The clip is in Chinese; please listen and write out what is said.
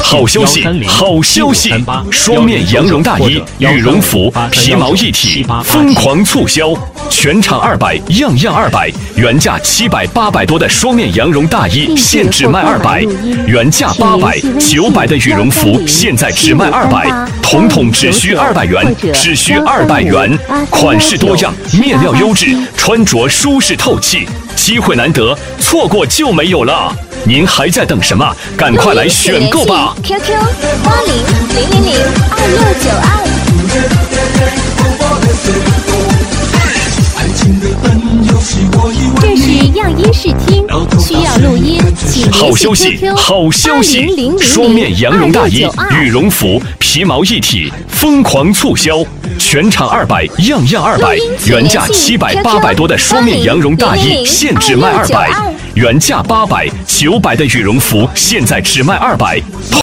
好消息，好消息！双面羊绒大衣、羽绒服、皮毛一体，疯狂促销，全场200，样样200，原价700、800多的双面羊绒大衣，现只卖200；原价800、900的羽绒服，现在只卖200，统统只需200元，只需200元，款式多样，面料优质，穿着舒适透气，机会难得，错过就没有了。您还在等什么？赶快来选购吧 ！QQ80002692。这是样音试听，需要录音，请好消息，好消息！双面羊绒大衣、羽绒服、皮毛一体，疯狂促销，全场200，样样200，原价700、800多的双面羊绒大衣，现只卖200；原价800、900的羽绒服，现在只卖200。